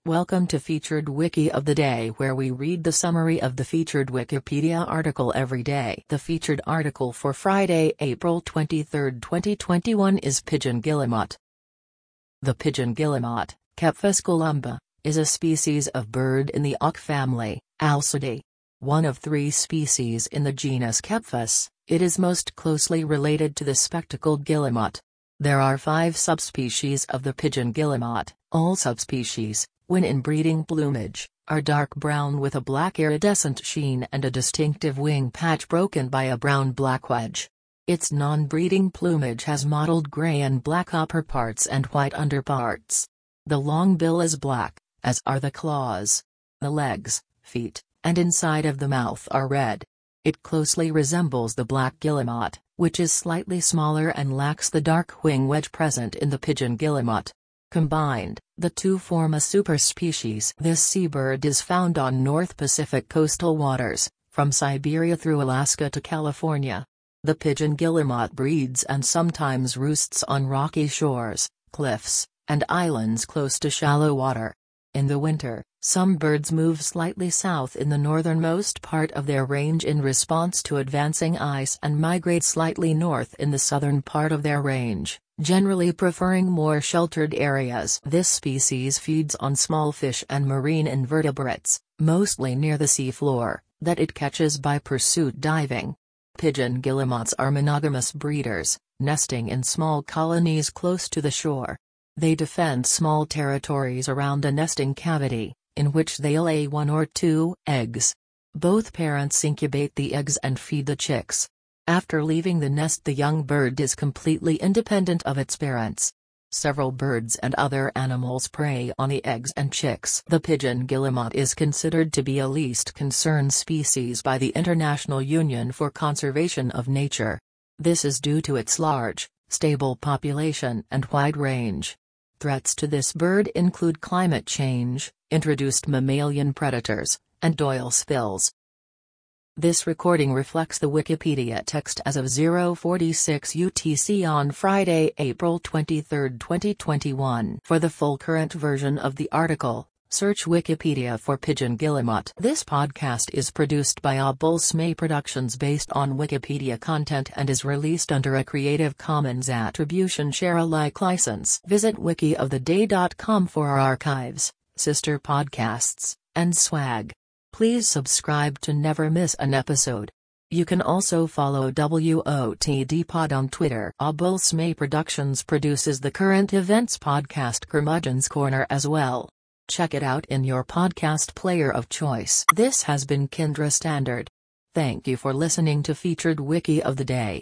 Welcome to Featured Wiki of the Day, where we read the summary of the featured Wikipedia article every day. The featured article for Friday, April 23, 2021 is Pigeon Guillemot. The pigeon guillemot, Kepphus columba, is a species of bird in the auk family, Alcidae. One of 3 species in the genus Kepphus, it is most closely related to the spectacled guillemot. There are 5 subspecies of the pigeon guillemot. All subspecies, when in breeding plumage, are dark brown with a black iridescent sheen and a distinctive wing patch broken by a brown-black wedge. Its non-breeding plumage has mottled gray and black upperparts and white underparts. The long bill is black, as are the claws. The legs, feet, and inside of the mouth are red. It closely resembles the black guillemot, which is slightly smaller and lacks the dark wing wedge present in the pigeon guillemot. Combined, the 2 form a superspecies. This seabird is found on North Pacific coastal waters, from Siberia through Alaska to California. The pigeon guillemot breeds and sometimes roosts on rocky shores, cliffs, and islands close to shallow water. In the winter, some birds move slightly south in the northernmost part of their range in response to advancing ice and migrate slightly north in the southern part of their range, generally preferring more sheltered areas. This species feeds on small fish and marine invertebrates, mostly near the seafloor, that it catches by pursuit diving. Pigeon guillemots are monogamous breeders, nesting in small colonies close to the shore. They defend small territories around a nesting cavity, in which they lay 1 or 2 eggs. Both parents incubate the eggs and feed the chicks. After leaving the nest, the young bird is completely independent of its parents. Several birds and other animals prey on the eggs and chicks. The pigeon guillemot is considered to be a least concern species by the International Union for Conservation of Nature. This is due to its large, stable population and wide range. Threats to this bird include climate change, introduced mammalian predators, and oil spills. This recording reflects the Wikipedia text as of 0:46 UTC on Friday, April 23, 2021. For the full current version of the article, search Wikipedia for pigeon guillemot. This podcast is produced by Obulsme Productions based on Wikipedia content and is released under a Creative Commons Attribution Share Alike license. Visit wikioftheday.com for our archives, sister podcasts, and swag. Please subscribe to never miss an episode. You can also follow WOTD Pod on Twitter. Obulsme Productions produces the current events podcast Curmudgeon's Corner as well. Check it out in your podcast player of choice. This has been Kindra Standard. Thank you for listening to Featured Wiki of the Day.